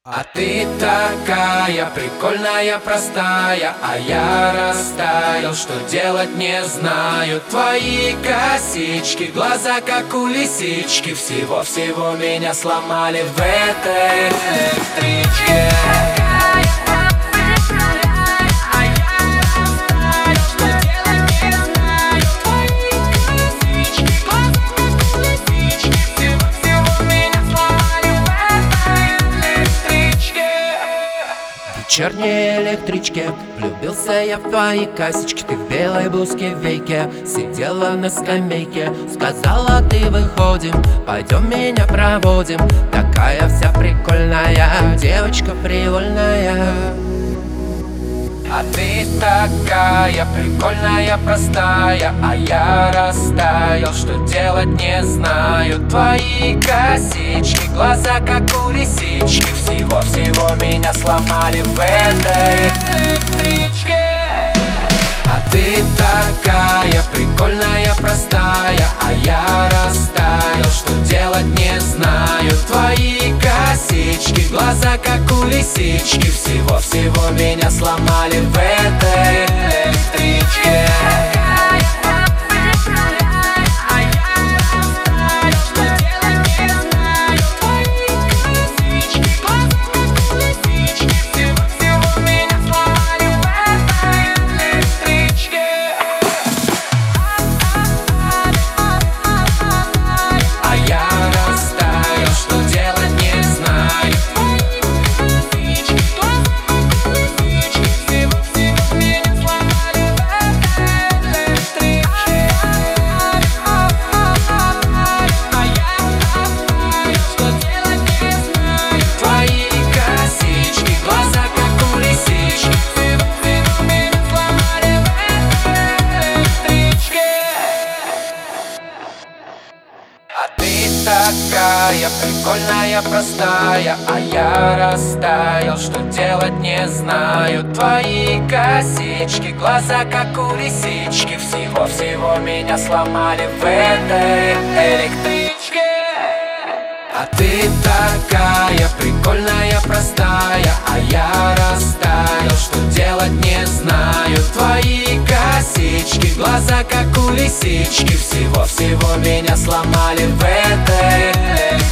А ты такая прикольная, простая, а я растаял, что делать не знаю. Твои косички, глаза как у лисички, всего-всего меня сломали в этой электричке. В вечерней электричке влюбился я в твои косички. Ты в белой блузке в веке сидела на скамейке. Сказала, ты выходим, пойдем меня проводим. Такая вся прикольная, девочка привольная. А ты такая прикольная, простая, а я растаял, что делать не знаю. Твои косички, глаза как у лисички, всего-всего меня сломали в этой электричке. А ты такая прикольная, простая, а я растаял, что делать не знаю. Твои косички, глаза как у лисички, всего-всего меня сломали в этой электричке. Такая прикольная, простая, а я растаял, что делать не знаю. Твои косички, глаза как у лисички, всего-всего меня сломали в этой электричке. А ты такая прикольная, простая, а я растаял, что делать не знаю. Твои косички, глаза как у лисички, всего-всего меня сломали в этой